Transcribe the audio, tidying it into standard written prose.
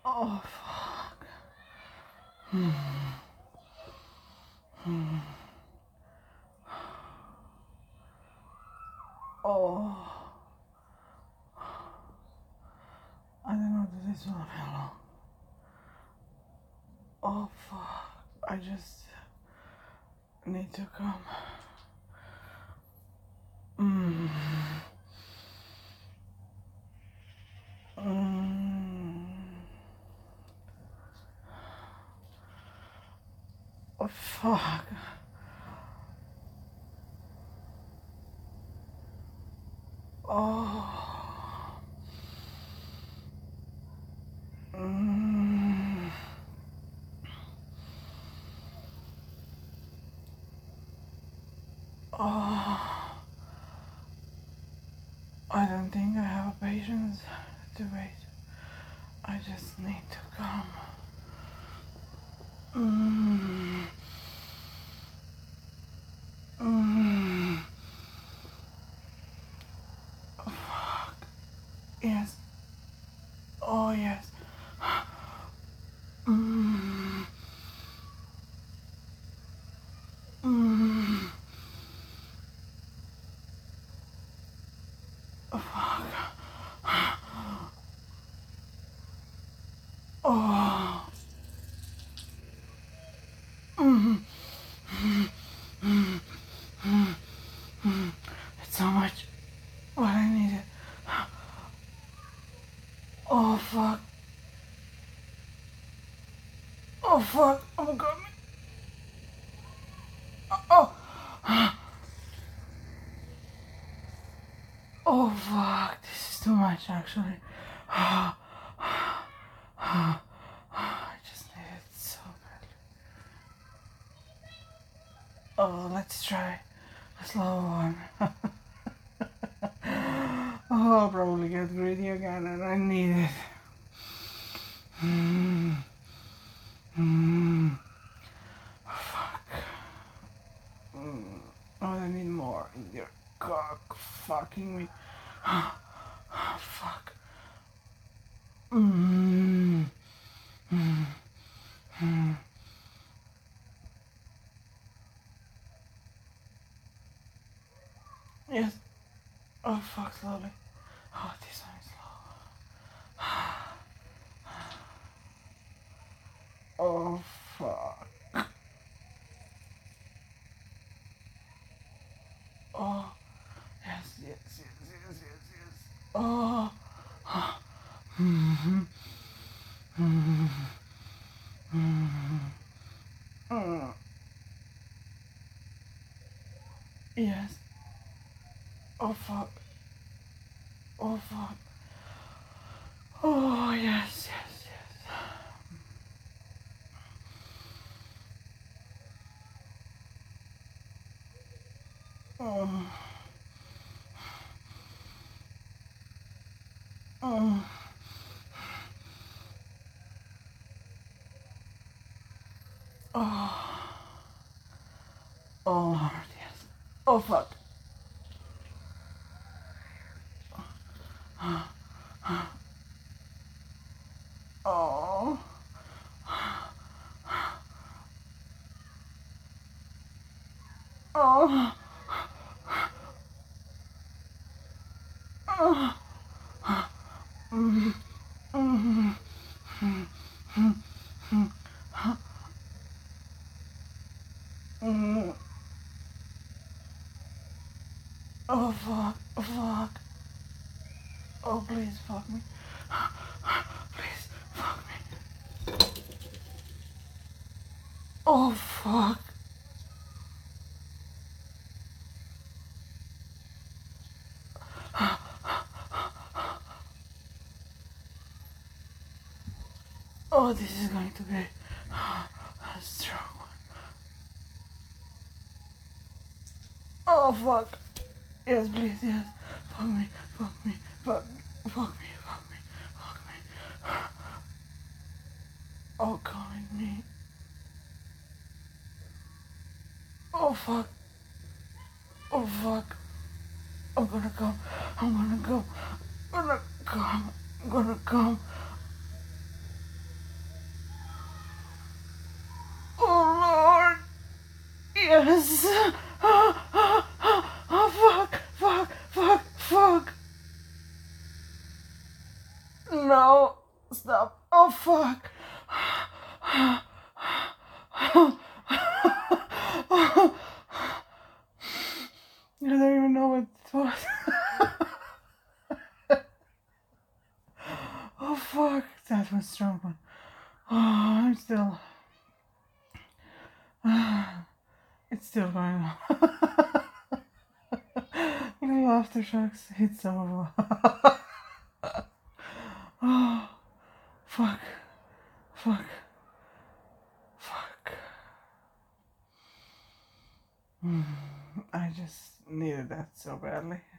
Oh, fuck. Oh, I don't know if this will how long. Oh, fuck. I just need to come. Mm. Mm. Oh, fuck. Oh. Mm. Oh. I don't think I have a patience to wait. I just need to come. Mm. Mm. Oh, fuck. Yes. Oh, yes. Mm. Mm. Oh, fuck. Oh. Mm. It's so much what I needed. Oh, fuck. Oh, fuck. Oh, my God. Oh. Oh, fuck. This is too much, actually. I just need it so badly. Oh, let's try a slow one. Oh, I'll probably get greedy again and I need it. Mm. Mm. Fuck. Mm. Oh, I need more in your cock fucking me. Oh, fuck. Mm. Mm. Mm. Yes. Oh, fuck, slowly. Oh, this one is slow. Oh, fuck. Oh, yes, yes, yes, yes, yes, yes. Oh. Mm-hmm. Mm-hmm. Mm. Yes. Oh, fuck. Oh, fuck. Oh, yes, yes, yes. Oh. Oh. Oh. Oh, Lord, yes. Oh, fuck. Oh. Oh. Oh. Mm. Mm. Mm. Oh, fuck. Oh, fuck. Oh, please, fuck me. Please, fuck me. Oh, fuck. Oh, this is going to be a strong one. Oh, fuck. Yes, please, yes. Fuck me, fuck me, fuck me, fuck me, fuck me, fuck me. Oh, calling me. Oh, fuck. Oh, fuck. I'm gonna come. I'm gonna come. I'm gonna come. I'm gonna come. Oh, fuck. No, stop. Oh, fuck. I don't even know what it was. Oh, fuck. That was a strong one. Oh, I'm still. It's still going on. Little aftershocks. It's over. Oh, fuck. Fuck. Fuck. I just needed that so badly.